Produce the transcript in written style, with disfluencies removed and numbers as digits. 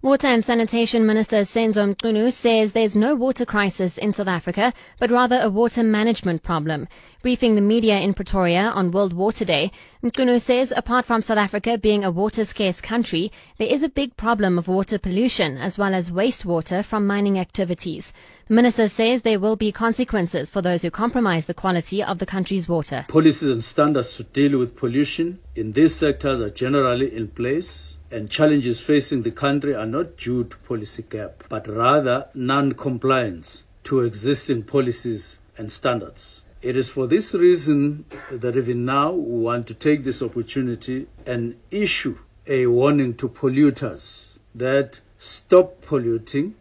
Water and Sanitation Minister Senzo Mchunu says there's no water crisis in South Africa, but rather a water management problem. Briefing the media in Pretoria on World Water Day, Mchunu says apart from South Africa being a water-scarce country, there is a big problem of water pollution as well as wastewater from mining activities. The minister says there will be consequences for those who compromise the quality of the country's water. Policies and standards to deal with pollution in these sectors are generally in place, and challenges facing the country are not due to policy gap, but rather non-compliance to existing policies and standards. It is for this reason that even now we want to take this opportunity and issue a warning to polluters that stop polluting